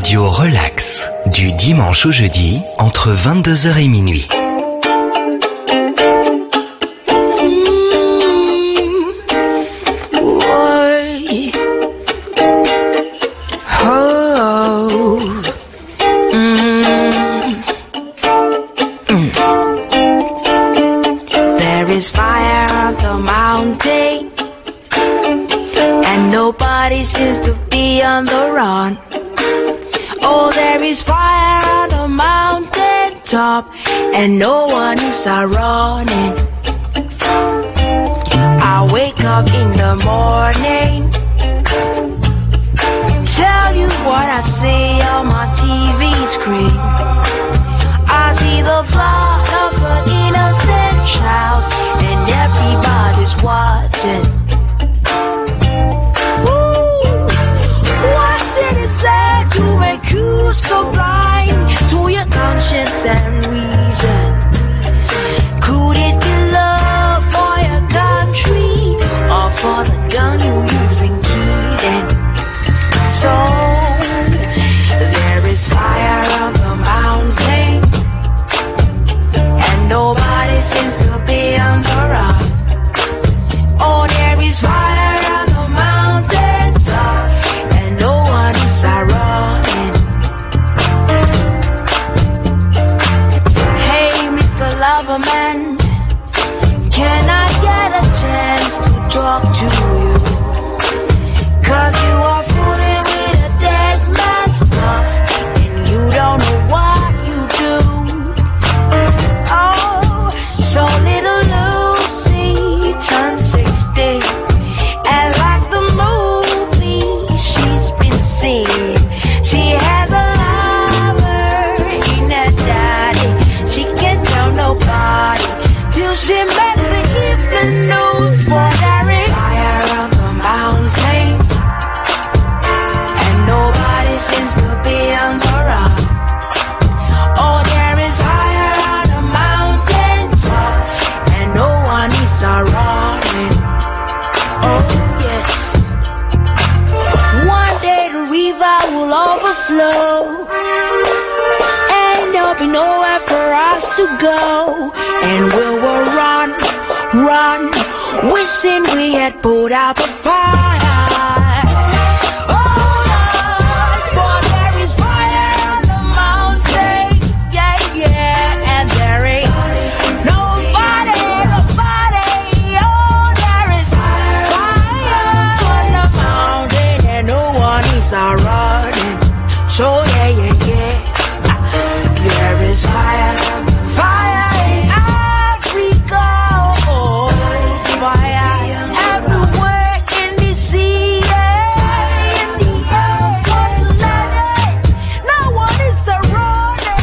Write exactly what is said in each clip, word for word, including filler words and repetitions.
radio relax, du dimanche au jeudi, entre vingt-deux heures et minuit. Seems to be on the run. Oh, there is fire on the mountain top, and no one is running. I wake up in the morning, tell you what I see on my T V screen. I see the blood of an innocent child, and everybody's watching. To make you so blind to your conscience and reason. Could it be love for your country or for the gun you're using, kidding? So there is fire on the mountain, and nobody seems to be on the run. Oh, there is fire on the mountain top, and no one is around. Man, can I get a chance to talk to you? Cause you are fooling with a dead man's thoughts, and you don't know what you do. Oh, so little Lucy turned sixteen, and like the movie she's been seeing, she has a lover in her daddy. She can't tell nobody till she met the evening news for Derek. Fire on the mountain, and nobody seems to be on the run. Oh, there is fire on the mountain top, and no one is running. Oh, yes. One day the river will overflow, and there'll be nowhere for us to go, and we will run, run, wishing we had put out the fire. Oh Lord, for there is fire on the mountain, yeah, yeah, and there is nobody, nobody. Oh, there is fire on the mountain, and no one is running. So yeah, yeah, yeah. There is fire, fire in Africa, oh, fire everywhere in the sea, yeah, in the air, no one is surrounded.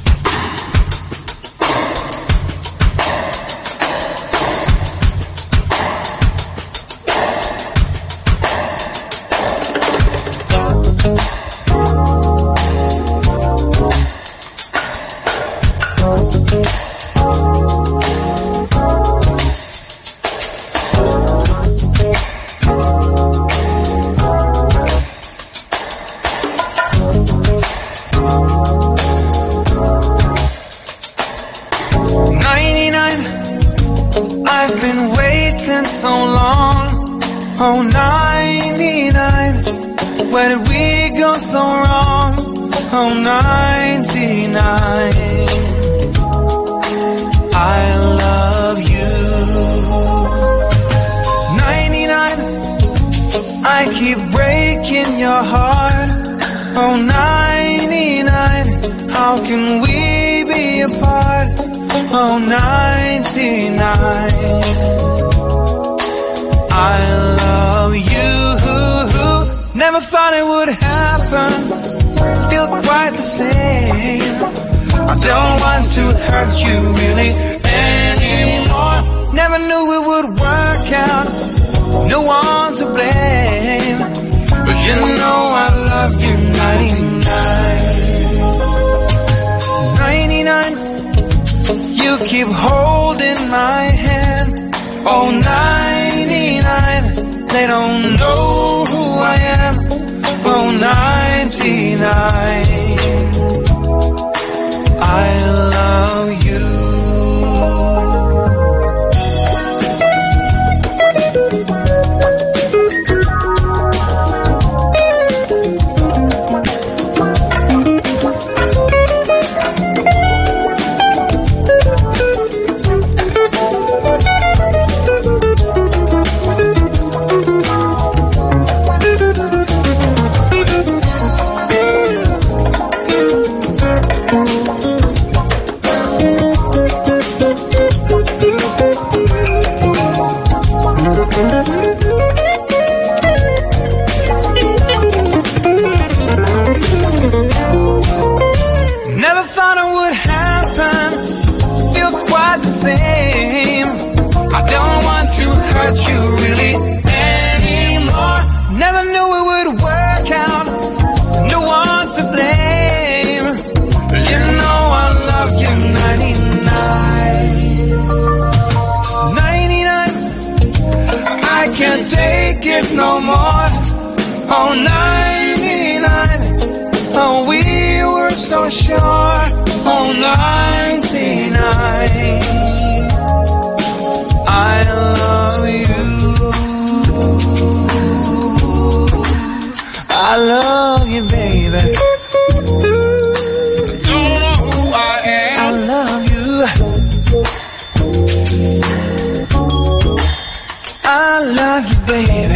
I've been waiting so long. Oh, ninety-nine, where did we go so wrong? Oh, ninety-nine, I love you. ninety-nine, I keep breaking your heart. Oh, ninety-nine, how can we be apart? Oh, ninety-nine, I love you. Never thought it would happen, feel quite the same. I don't want to hurt you really anymore. Never knew it would work out, no one to blame. But you know I love you, ninety-nine. ninety-nine, you keep holding my hand. Oh, ninety-nine, they don't know who I am. Oh, ninety-nine, Oh, ninety-nine. Oh, we were so sure. Oh, ninety-nine. I love you. I love you, baby. Don't know who I am. I love you. I love you, baby.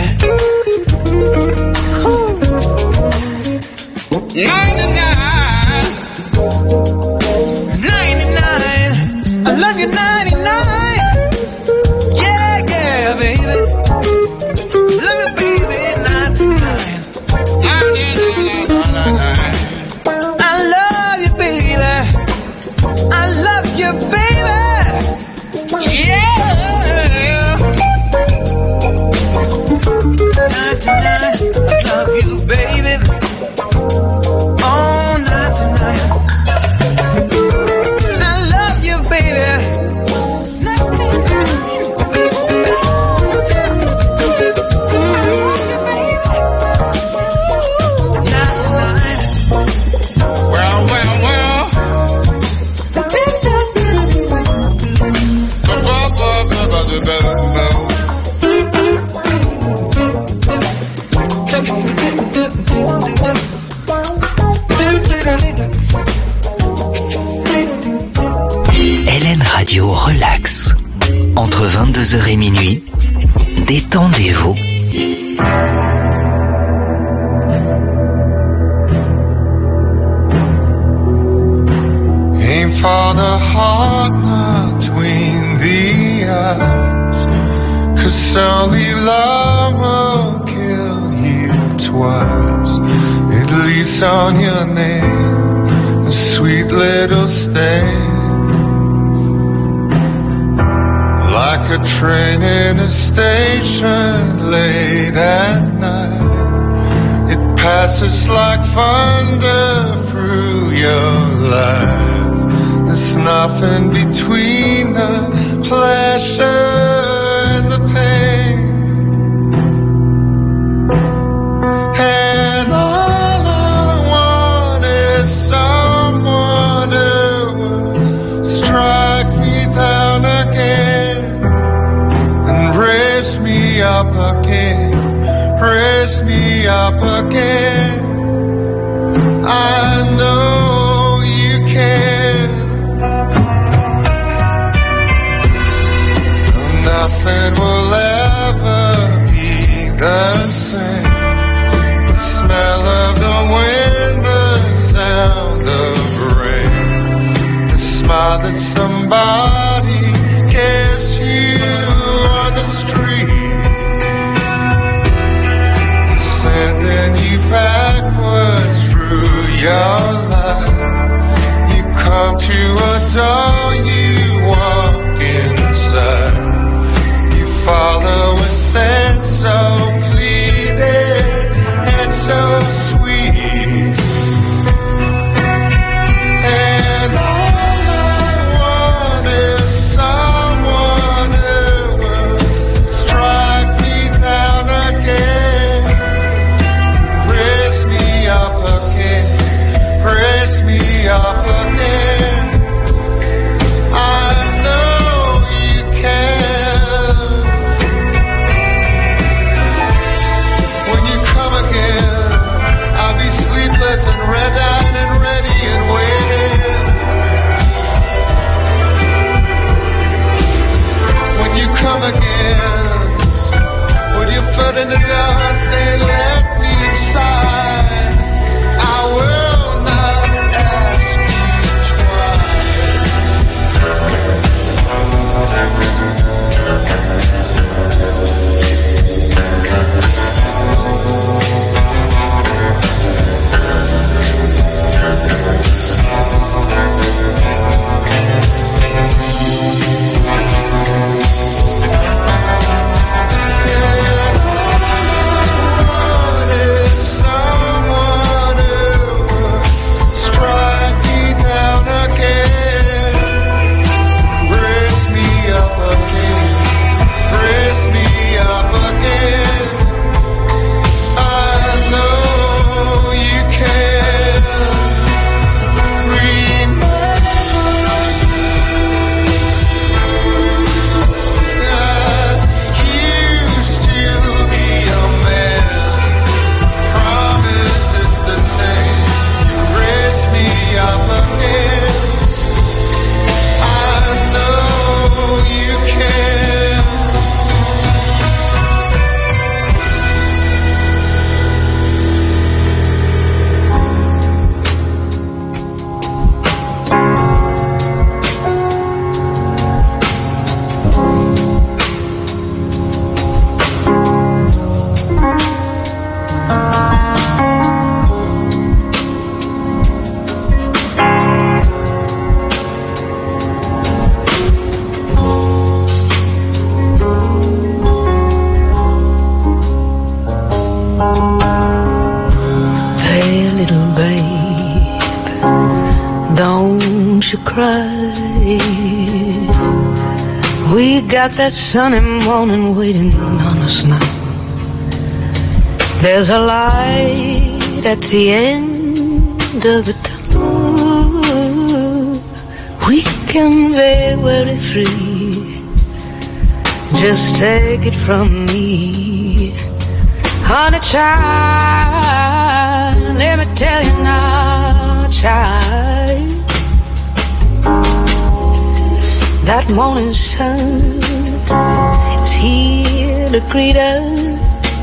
ninety-nine. ninety-nine. I love you, ninety-nine. Yeah, yeah, baby. Love you, baby, ninety-nine. ninety-nine. I love you, baby. I love you, baby. Yeah. ninety-nine. I love you, baby. Oh, ninety-nine. I love you, baby. ninety-nine. Well, well, well. Hélène Radio Relax. Entre vingt-deux heures et minuit, détendez-vous. Aim for the heart, not between the eyes, 'cause only love will kill you twice. It leaves on your name a sweet little stain, like a train in a station late at night. It passes like thunder through your life. There's nothing between the pleasure and the pain. And all I want is someone who will strike me down again and raise me up again, raise me up again. I know you can. Nothing will ever be the same. The smell of the wind, the sound of rain, the smile that somebody gives you on the street, sending you backwards through your life. You come to a door, you walk inside. Follow a sense so fleeting and so sweet. And all I want is someone who will strike me down again, raise me up again, raise me up again. I know you can. I little babe, don't you cry. We got that sunny morning waiting on us now. There's a light at the end of the tunnel. We can be very free. Just take it from me, honey child. Let me tell you now, child. That morning sun is here to greet us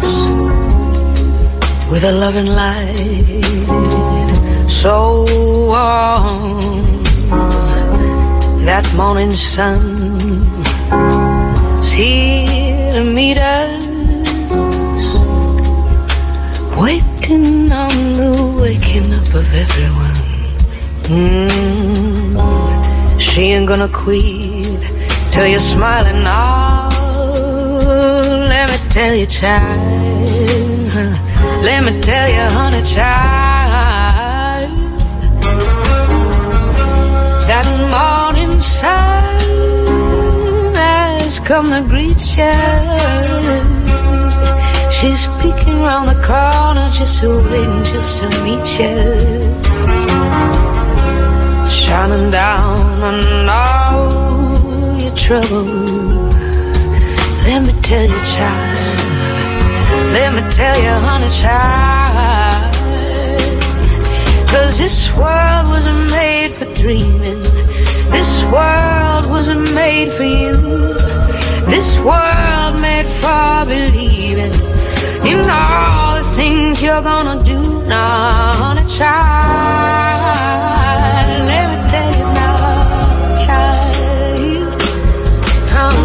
with a loving light so warm. That morning sun is here to meet us, waiting on the waking up of everyone. Mm. She ain't gonna quit till you're smiling now. Let me tell you, child. Let me tell you, honey, child. That morning sun has come to greet you. She's peeking round the corner, just waiting just to meet you, shining down on all your troubles. Let me tell you, child. Let me tell you, honey, child. 'Cause this world wasn't made for dreaming. This world wasn't made for you. This world made for believing in all the things you're gonna do now, honey, child. Let me tell you now, child. Oh.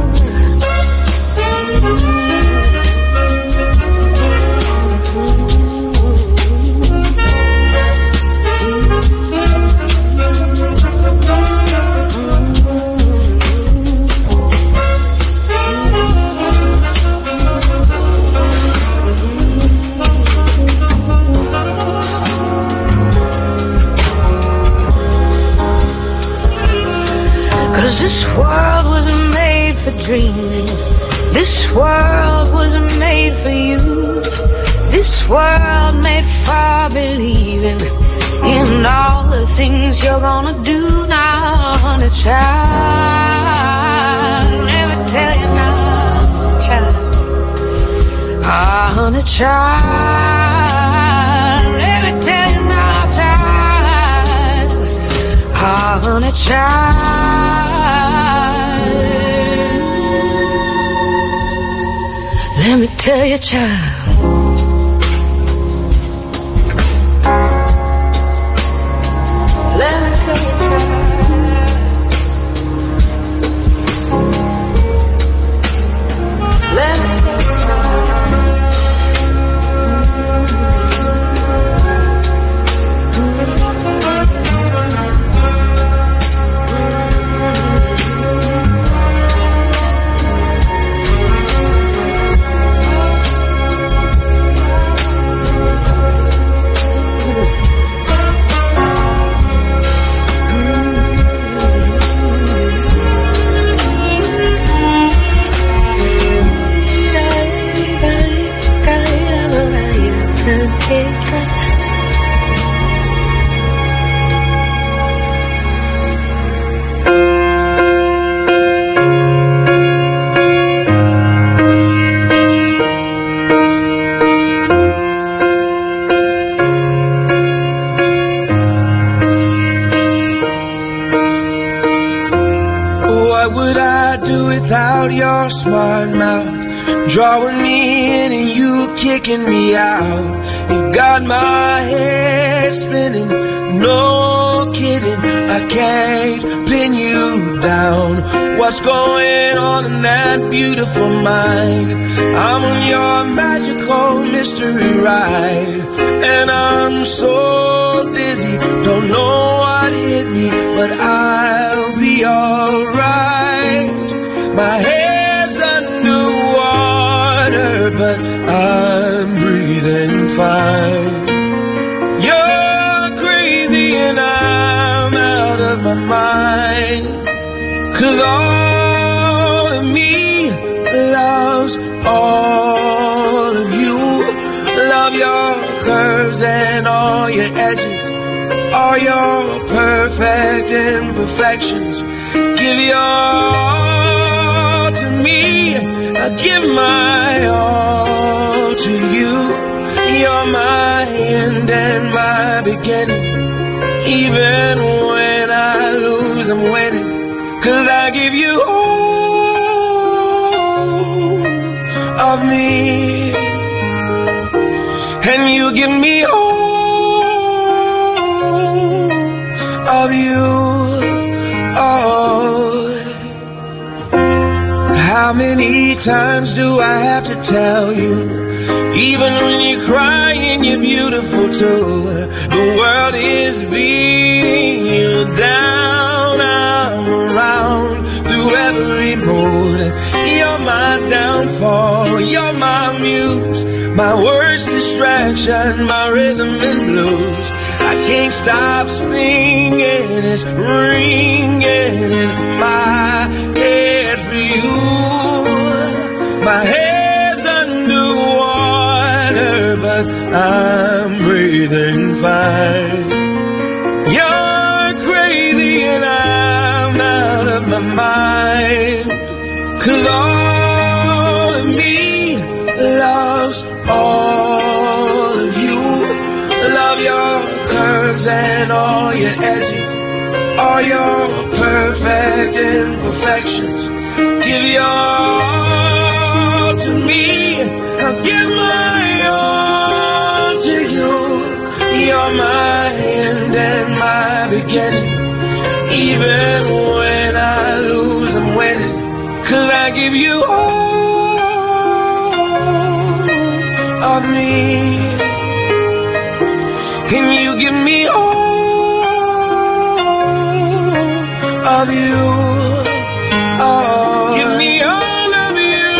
Cause this world wasn't made for dreaming. This world wasn't made for you. This world made for believing in all the things you're gonna do now, honey, child. Let me tell you now, child. Ah, honey, child. Let me tell you now, child. Ah, honey, child. Let me tell you, child. Let me tell you, child. Let me tell you, child. Your smart mouth drawing me in and you kicking me out. You got my head spinning, no kidding. I can't pin you down. What's going on in that beautiful mind? I'm on your magical mystery ride, and I'm so dizzy, don't know what hit me, but I'll be alright. My head's underwater, but I'm breathing fine. 'cause all of me loves all of you. Love your curves and all your edges, all your perfect imperfections. Give your all to me, I give my all to you. You're my end and my beginning. Even when I lose, I'm winning, 'cause I give you all of me, and you give me all of you. Oh, how many times do I have to tell you? Even when you're crying, you're beautiful too. The world is beating you down. I'm around through every mood. You're my downfall, you're my muse, my worst distraction, my rhythm and blues. I can't stop singing, it's ringing in my head for you. My head's underwater, but I'm breathing fine. You're crazy and I'm out of my mind, 'cause all of me loves all of you. Love your curves and all your edges, all your perfect imperfections. Give your all to me, I'll give my all to you. You're my end and my beginning. Even when I lose, I'm winning, 'cause I give you all of me, and you give me all of you. Oh, give me all of you.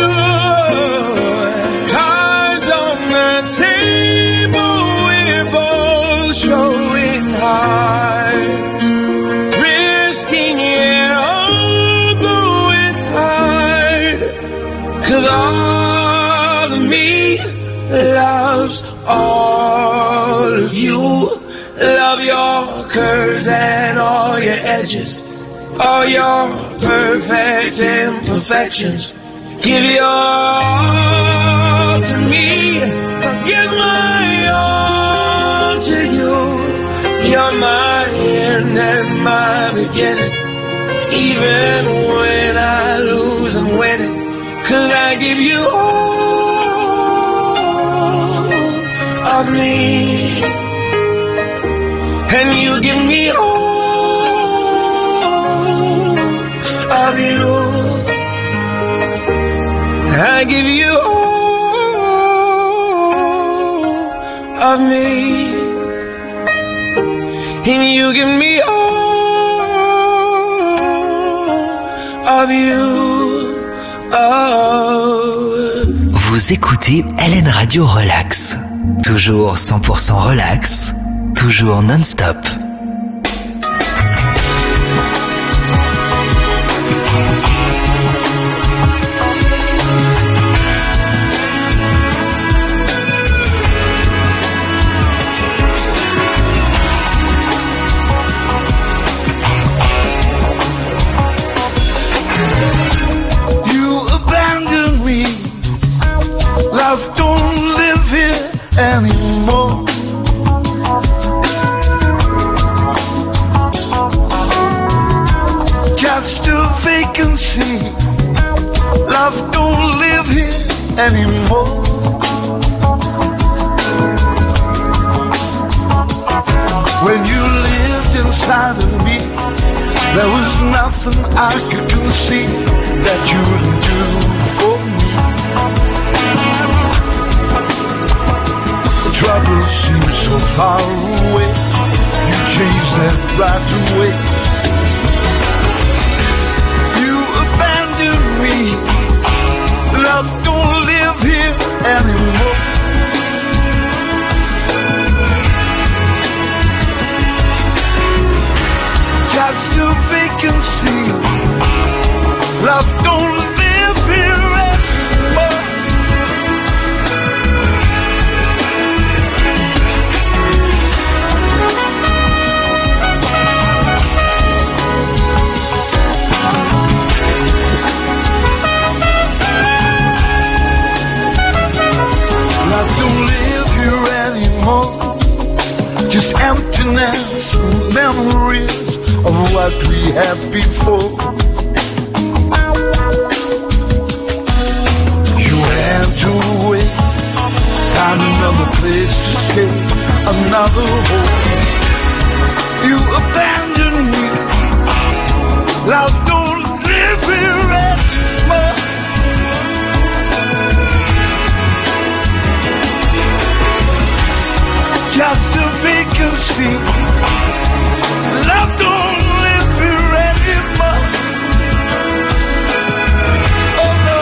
Cards on the table, we're both showing hearts, risking it all, though it's hard, 'cause all of me loves all of you. Love your curves and all your edges, all your perfect imperfections. Give your all to me, I'll give my all to you. You're my end and my beginning. Even when I lose, I'm winning, 'cause I give you all of me, and you give me all of you. I give you all of me, and you give me all of you. Oh. Vous écoutez L N Radio Relax. Toujours cent pour cent relax, toujours non-stop. Anymore. Just a vacancy. Love don't live here anymore. When you lived inside of me, there was nothing I could do, see, that you wouldn't do for me. Trouble seems so far away. You changed that right away. You abandoned me. Love don't live here anymore. Just a vacancy. just emptiness, memories of what we had before. You had to wait, find another place to stay, another home. You abandoned me, love don't live here anymore. Just a vacancy, love don't live here anymore. Oh no.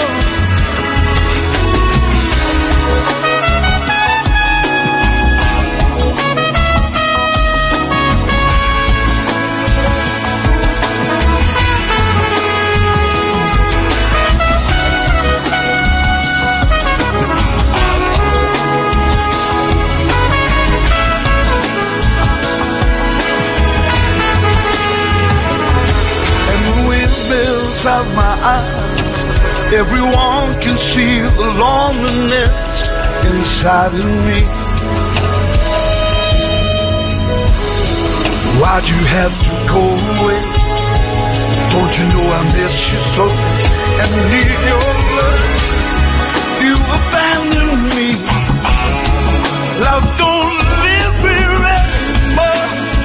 Of my eyes, everyone can see the loneliness inside of me. Why'd you have to go away? Don't you know I miss you so and need your love? You abandoned me, love don't live here anymore.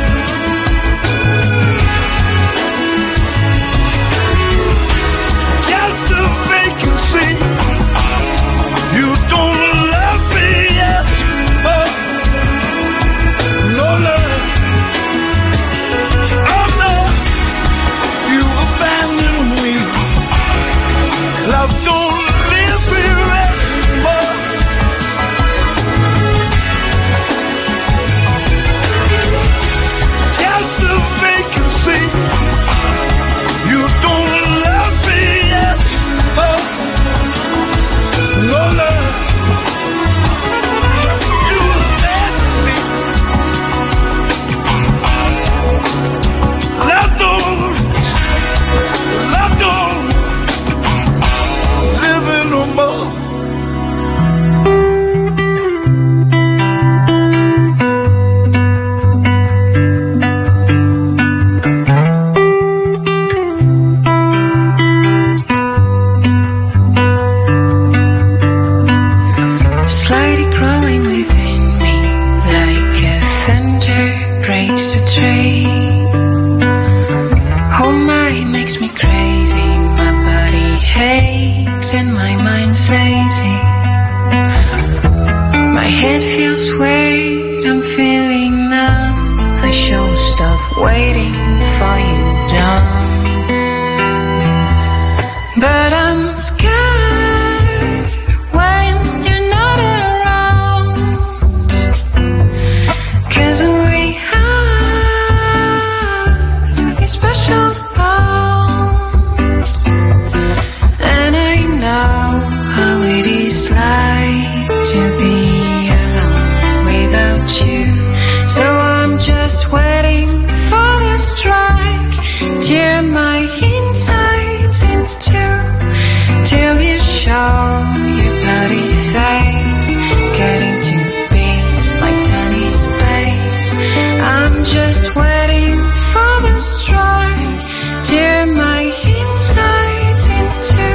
You don't love me anymore. No love. Oh no. You abandoned me. Love don't live here anymore. Just a vacancy. You don't love me anymore. No love. You abandoned me. Love don't, love don't live in no more. Slowly growing within me, like a thunder breaks the tree. Oh my, it makes me crazy. My body hates and my mind's lazy. My head feels weird, I'm feeling numb. I should stop waiting for you down. But I'm scared when you're not around, 'cause we have these special bonds. And I know how it is like to be alone without you. So I'm just waiting for the strike, tear my insides into, till you show your bloody face, getting to beat my tiny space. I'm just waiting for the strike, tear my insides into.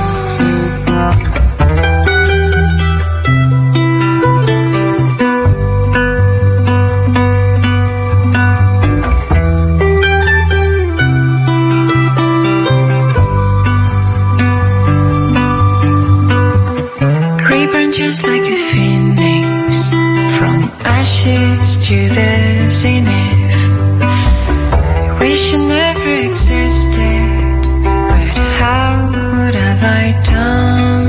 Reborn just like a phoenix, from ashes to the zenith. I wish you never existed, but how would have I done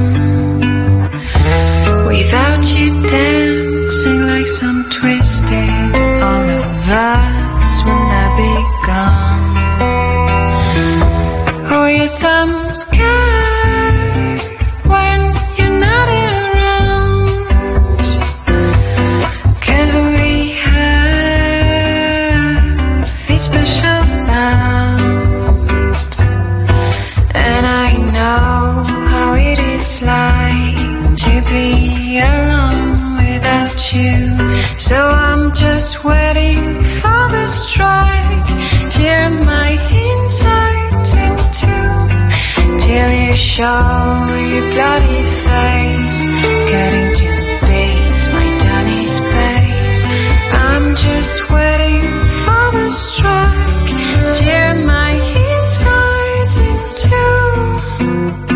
without you dancing like some twisted? All of us will not be gone. Oh yes, I'm scared when you're not around, 'cause we have these special bonds. And I know how it is like to be alone without you. So I'm just show your bloody face, getting to beat my tiny space. I'm just waiting for the strike, tear my insides in two.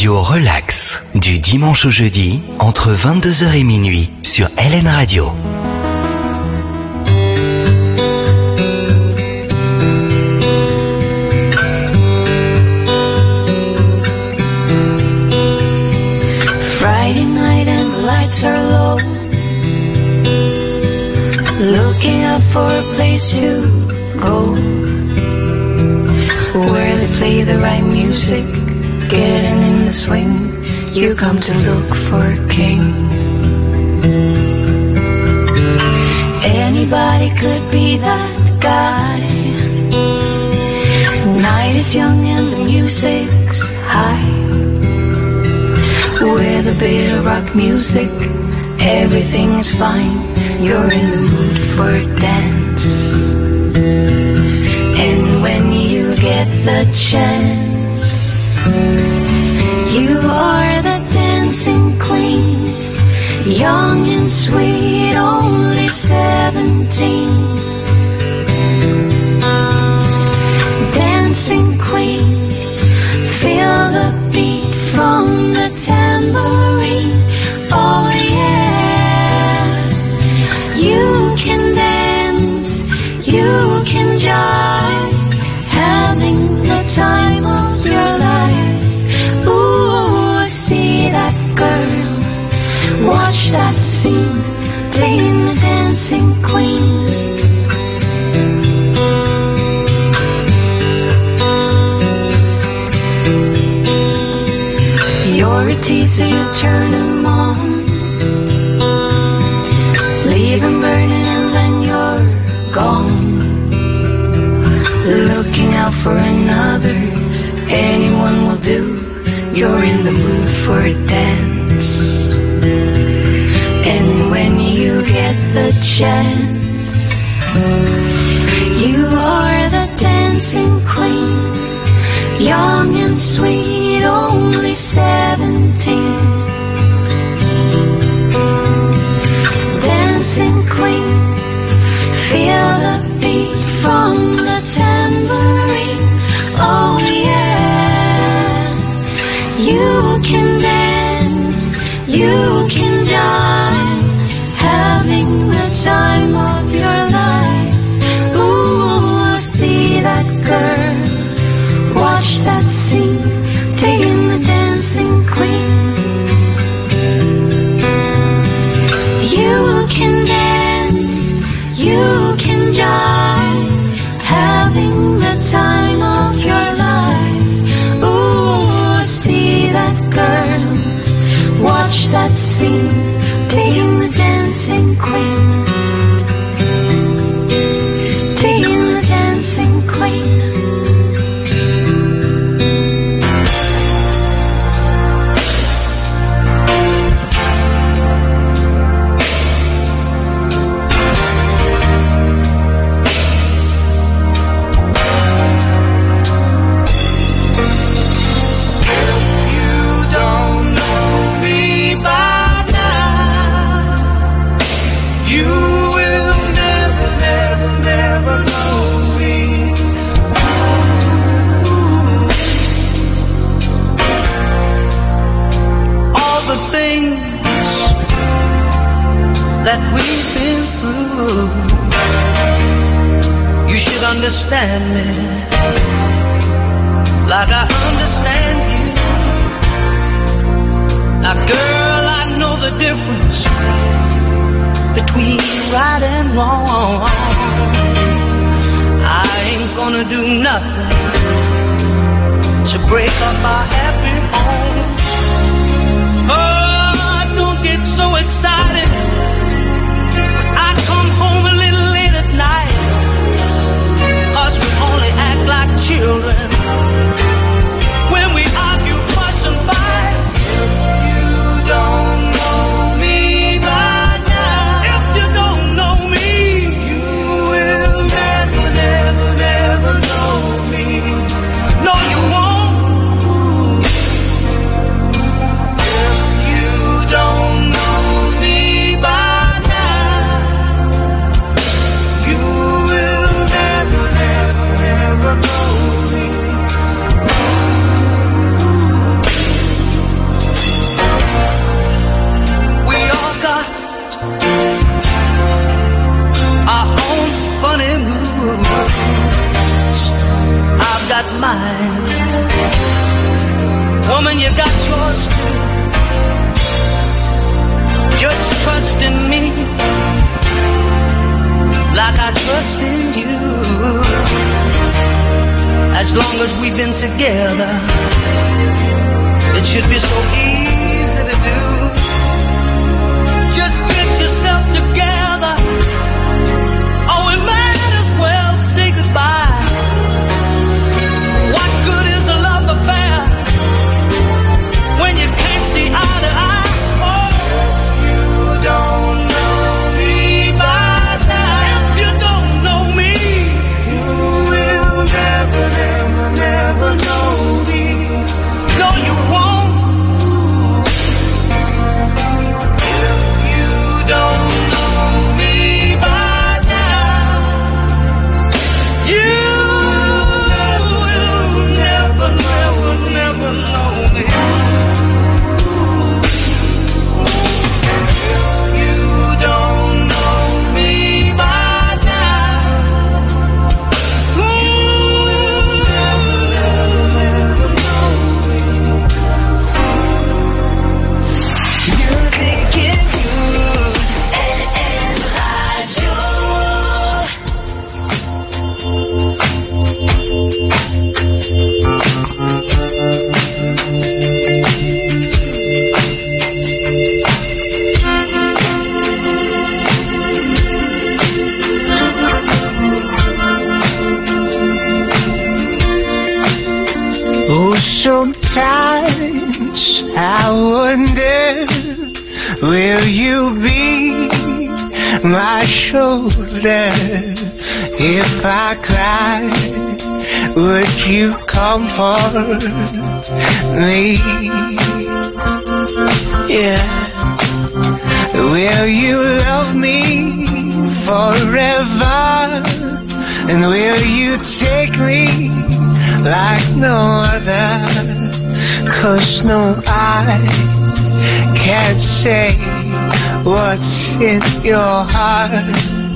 Radio Relax, du dimanche au jeudi, entre vingt-deux heures et minuit, sur L N Radio. Friday night and the lights are low, looking up for a place to go, where they play the right music, getting in the swing. You come to look for a king. Anybody could be that guy. Night is young and the music's high. With a bit of rock music, everything is fine. You're in the mood for a dance. And when you get the chance, you are the dancing queen, young and sweet, only seventeen. Dancing queen, feel the beat from the tambourine. Oh yeah, you can dance, you can jive, having the time of your life. Ooh, see that girl, watch that scene, dating the dancing queen. You're a teaser, you turn him on, leave him burning and then you're gone. Looking out for another, anyone will do. You're in the mood for a dance. And when you get the chance, you are the dancing queen, young and sweet, only seventeen. Dancing queen, feel the beat from the tambourine. Oh yeah, you can dance, you can jive, having the time of your life. Ooh, see that girl, watch that scene, taking the dancing queen. You can dance, you can jive, having the time of your life. Ooh, see that girl, watch that scene, taking the dancing queen. Taking the dancing queen. That we've been through, you should understand me like I understand you. Now girl, I know the difference between right and wrong. I ain't gonna do nothing to break up our happy home. Oh, don't get so excited, I come home a little late at night, 'cause we only act like children when we argue, fuss and fight. You don't know me by now. If you don't know me, you will never, never, never know me. No, you won't. If you don't know me got mine. Woman, you got yours too. Just trust in me, like I trust in you. As long as we've been together, it should be so easy to do. Just get yourself together, or we might as well say goodbye. What good is a love affair when you can't see eye to eye? Oh, you don't know me by now. If you don't know me, you will never, never, never know me. No, you won't. If you don't know me by now, you will never, never, never know me. You don't know me by now. You will never, never, never know me. Music is good. L N Radio. Oh, sometimes I wonder, will you be my shoulder? If I cry, would you comfort me? Yeah. Will you love me forever? And will you take me like no other? 'Cause no, I can't say what's in your heart.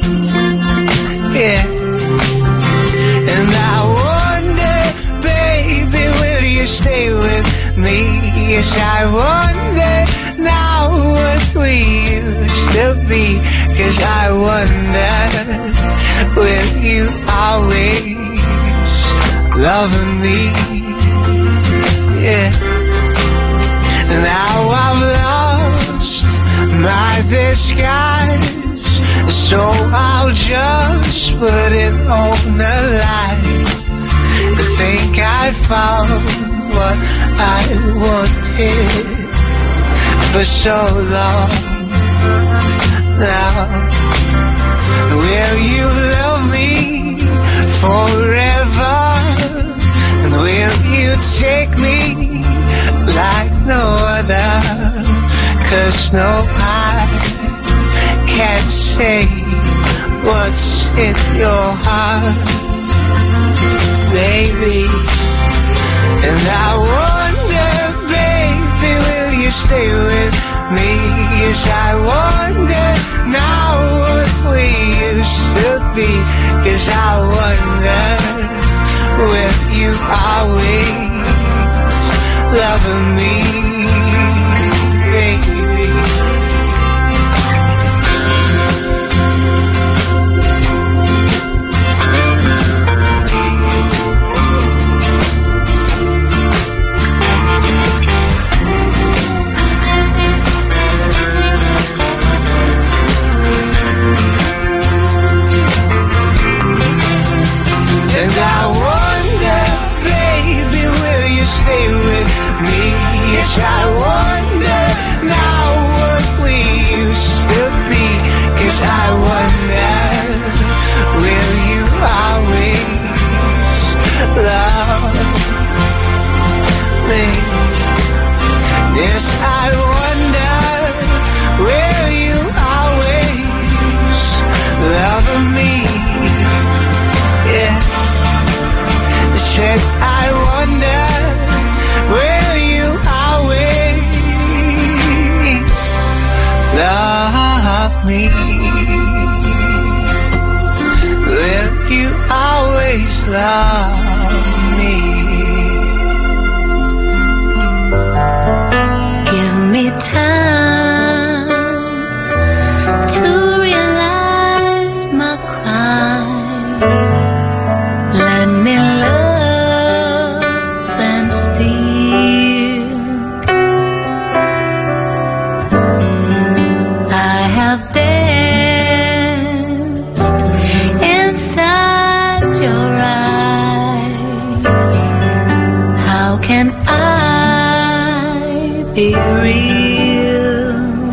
Yeah. And I wonder, baby, will you stay with me? Yes, I wonder now what we used to be. 'Cause I wonder, will you always love me? Yeah. Now I've lost my disguise, so I'll just put it on the line. I think I found what I wanted for so long now. Will you love me forever? And will you take me like no other? 'Cause no, I can't say what's in your heart, baby. And I wonder, baby, will you stay with me? Yes, I wonder now what we used to be. 'Cause I wonder, will you always love me, baby? And I wonder, baby, will you stay with me? Yes, I wonder now what we used to be. 'Cause I wonder, will you always love me? Yes, I wonder, will you always love me? Yeah. Said I wonder, will you always love me? Will you always love me. Give me time to realize my crime. Let me love and steal. I have danced inside your eyes. How can I be real?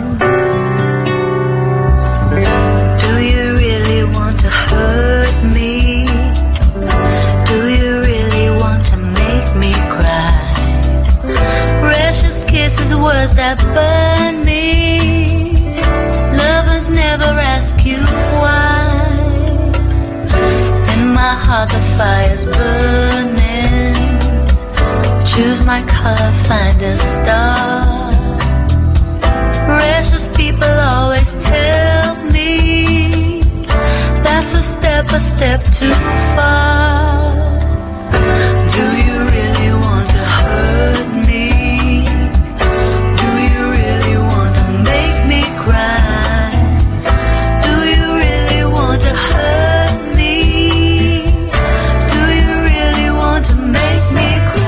Do you really want to hurt me? Do you really want to make me cry? Precious kisses, words that burn me. Lovers never ask you why. In my heart the fire's burning. Choose my color, find a star. Precious people always tell me that's a step, a step too far. Do you really want to hurt me? Do you really want to make me cry? Do you really want to hurt me? Do you really want to make me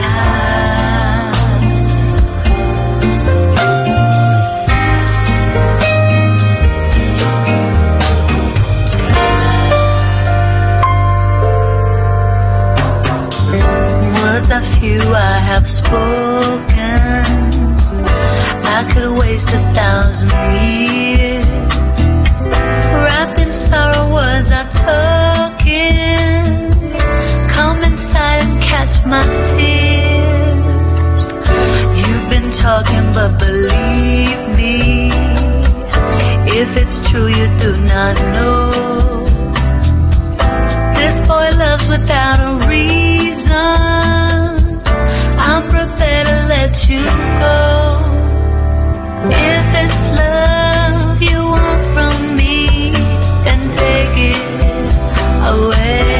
a few I have spoken. I could waste a thousand years. Wrapped in sorrow, words are talking. Come inside and catch my tears. You've been talking, but believe me, if it's true you do not know. This boy loves without a reason. I'm prepared to let you go. If it's love you want from me, then take it away.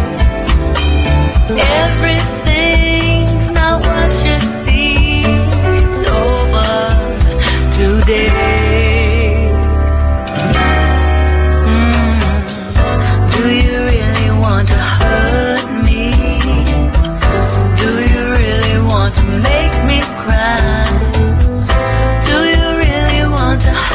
Everything's not what you see. It's over today. Mm. Do you really want to hurt me? Do you really want to make me cry? Do you really want to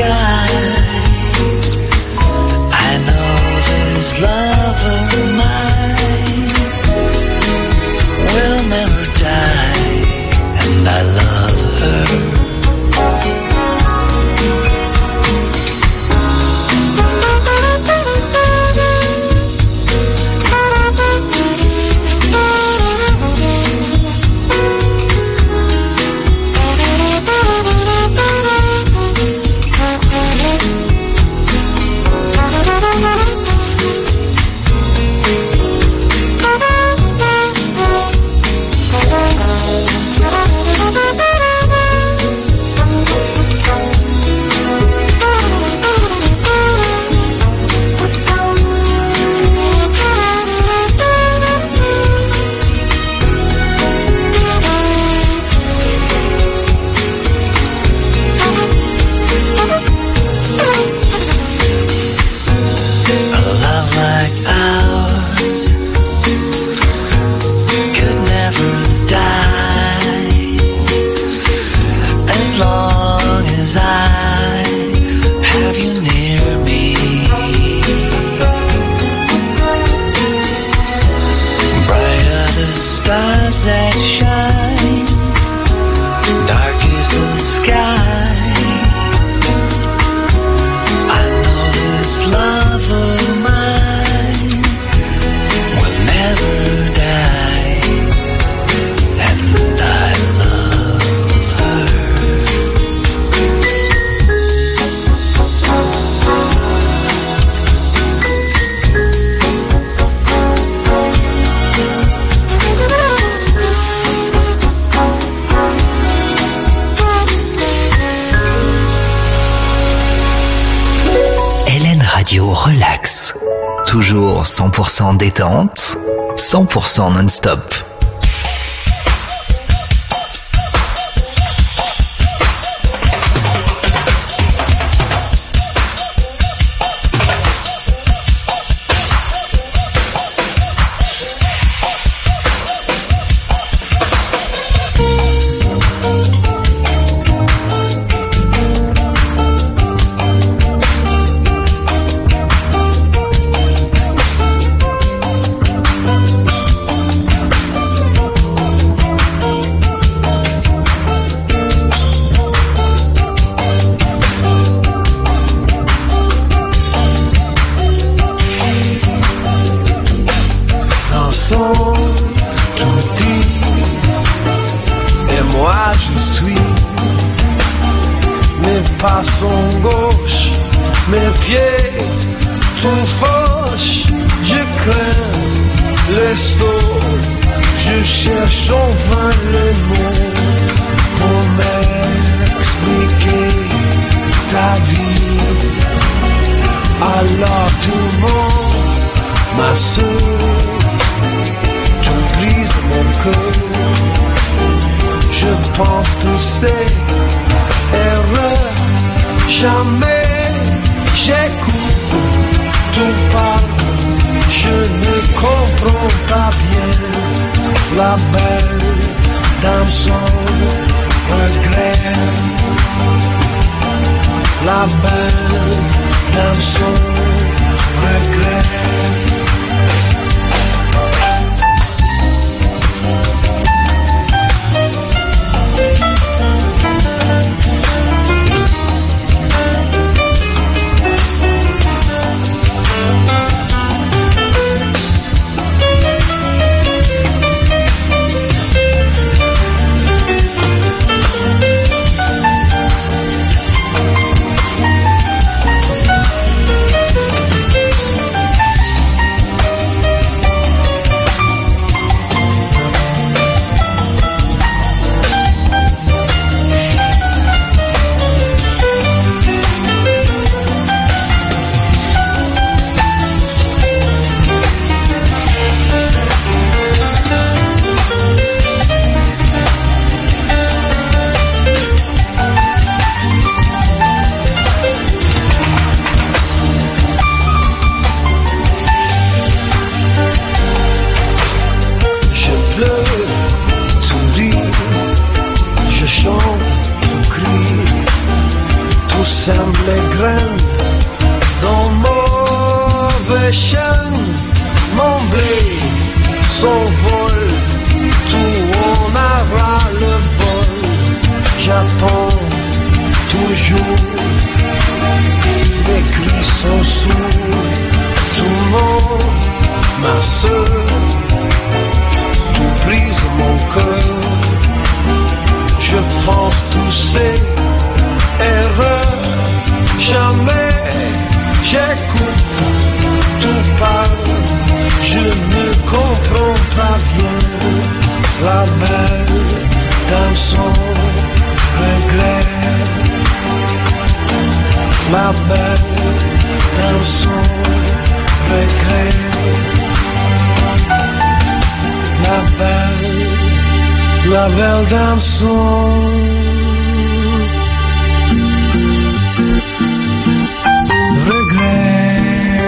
sky. I know this love of mine will never die, and I love her. Relax. Toujours cent pour cent détente, cent pour cent non-stop. sème les graines dans mauvais champ, mon blé s'envole, tout en aura le vol. J'attends toujours des cris sont sourds, tout le monde, ma soeur, tout brise mon cœur. Je pense tous ces erreurs, jamais j'écoute, tout parle, je ne comprends pas bien la belle dans son regret. La belle dans son regret. La belle, la belle dans son regret.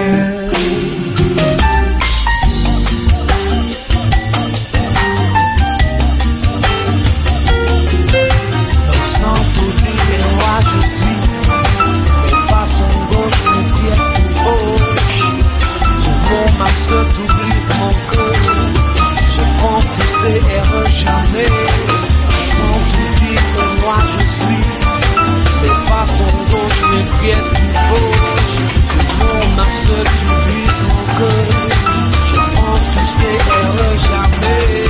Sans tout dire, moi je suis. Ma soeur, tout brise mon cœur. Je prends tous ces erreurs jamais. Sans tout dire que moi je suis. C'est pas son gauche, mais prière plus gauche. Tout ma soeur, tout brise mon cœur. Je prends tous ces erreurs jamais.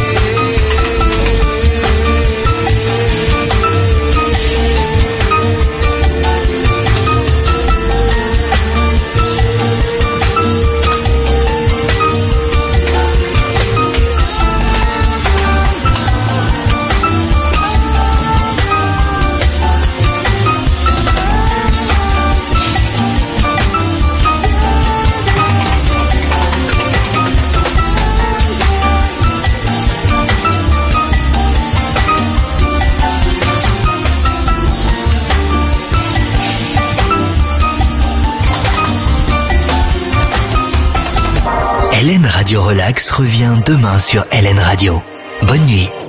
L N Radio Relax revient demain sur L N Radio. Bonne nuit.